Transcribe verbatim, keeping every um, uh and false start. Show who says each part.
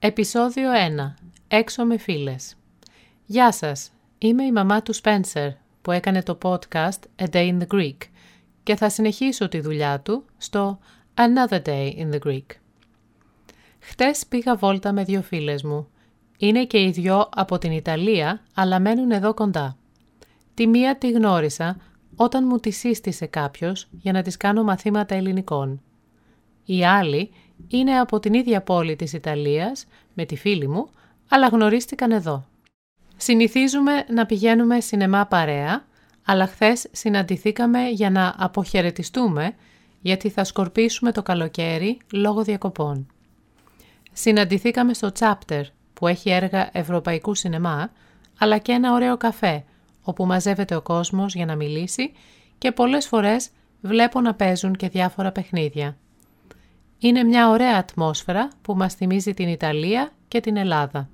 Speaker 1: Επεισόδιο ένα. Έξω με φίλες. Γεια σας, είμαι η μαμά του Spencer που έκανε το podcast A Day in the Greek και θα συνεχίσω τη δουλειά του στο Another Day in the Greek. Χτες πήγα βόλτα με δύο φίλες μου. Είναι και οι δυο από την Ιταλία, αλλά μένουν εδώ κοντά. Τη μία τη γνώρισα όταν μου τη σύστησε κάποιος για να της κάνω μαθήματα ελληνικών. Η άλλη είναι από την ίδια πόλη της Ιταλίας με τη φίλη μου, αλλά γνωρίστηκαν εδώ. Συνηθίζουμε να πηγαίνουμε σινεμά παρέα, αλλά χθες συναντηθήκαμε για να αποχαιρετιστούμε, γιατί θα σκορπίσουμε το καλοκαίρι λόγω διακοπών. Συναντηθήκαμε στο Chapter, που έχει έργα ευρωπαϊκού σινεμά, αλλά και ένα ωραίο καφέ, όπου μαζεύεται ο κόσμος για να μιλήσει και πολλές φορές βλέπω να παίζουν και διάφορα παιχνίδια. Είναι μια ωραία ατμόσφαιρα που μας θυμίζει την Ιταλία και την Ελλάδα.